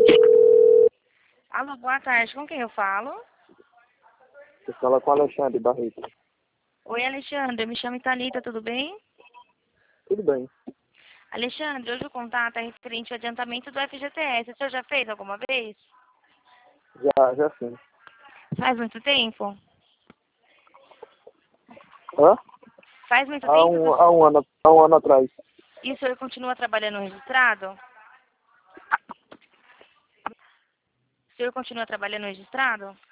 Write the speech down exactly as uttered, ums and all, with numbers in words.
Alô, boa tarde. Com quem eu falo? Você fala com o Alexandre Barreto. Oi, Alexandre. Eu me chamo Itanita, tudo bem? Tudo bem. Alexandre, hoje o contato é referente ao adiantamento do F G T S. O senhor já fez alguma vez? Já, já sim. Faz muito tempo? Hã? Faz muito Há tempo? um, há um, ano, há um ano atrás. E o senhor continua trabalhando registrado? O senhor continua trabalhando registrado?